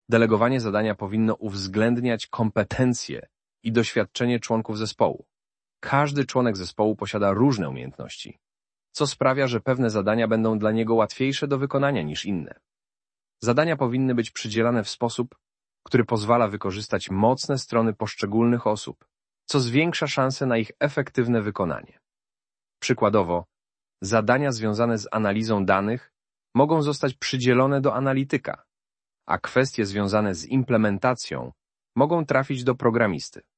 Delegowanie zadania powinno uwzględniać kompetencje i doświadczenie członków zespołu. Każdy członek zespołu posiada różne umiejętności, co sprawia, że pewne zadania będą dla niego łatwiejsze do wykonania niż inne. Zadania powinny być przydzielane w sposób, który pozwala wykorzystać mocne strony poszczególnych osób, co zwiększa szanse na ich efektywne wykonanie. Przykładowo, zadania związane z analizą danych mogą zostać przydzielone do analityka, a kwestie związane z implementacją mogą trafić do programisty.